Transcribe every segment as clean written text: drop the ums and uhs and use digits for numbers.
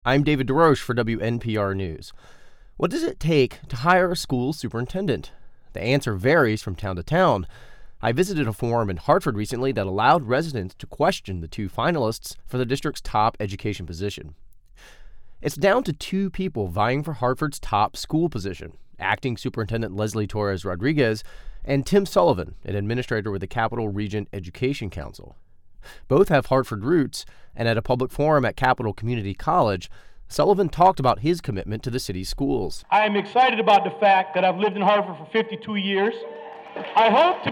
I'm David DeRoche for WNPR News. What does it take to hire a school superintendent? The answer varies from town to town. I visited a forum in Hartford recently that allowed residents to question the two finalists for the district's top education position. It's down to two people vying for Hartford's top school position: Acting Superintendent Leslie Torres Rodriguez and Tim Sullivan, an administrator with the Capital Region Education Council. Both have Hartford roots, and at a public forum at Capital Community College, Sullivan talked about his commitment to the city's schools. I am excited about the fact that I've lived in Hartford for 52 years. I hope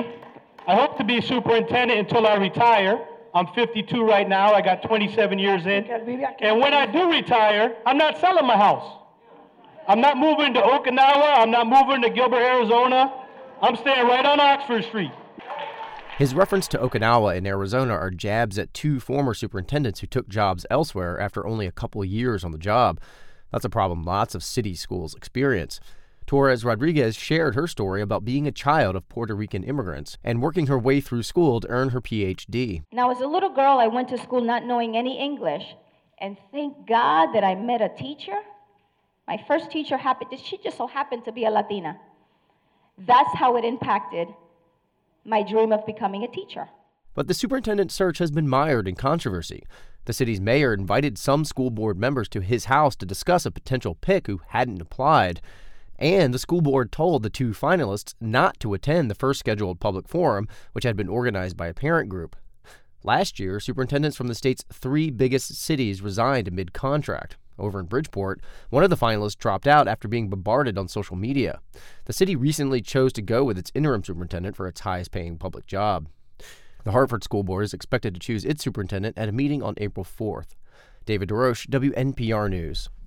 to be superintendent until I retire. I'm 52 right now. I got 27 years in. And when I do retire, I'm not selling my house. I'm not moving to Okinawa. I'm not moving to Gilbert, Arizona. I'm staying right on Oxford Street. His reference to Okinawa in Arizona are jabs at two former superintendents who took jobs elsewhere after only a couple of years on the job. That's a problem lots of city schools experience. Torres Rodriguez shared her story about being a child of Puerto Rican immigrants and working her way through school to earn her PhD. Now, as a little girl, I went to school not knowing any English, and thank God that I met a teacher. My first teacher she just so happened to be a Latina. That's how it impacted my dream of becoming a teacher. But the superintendent search has been mired in controversy. The city's mayor invited some school board members to his house to discuss a potential pick who hadn't applied. And the school board told the two finalists not to attend the first scheduled public forum, which had been organized by a parent group. Last year, superintendents from the state's three biggest cities resigned amid contract. Over in Bridgeport, one of the finalists dropped out after being bombarded on social media. The city recently chose to go with its interim superintendent for its highest-paying public job. The Hartford School Board is expected to choose its superintendent at a meeting on April 4th. David DeRoche, WNPR News.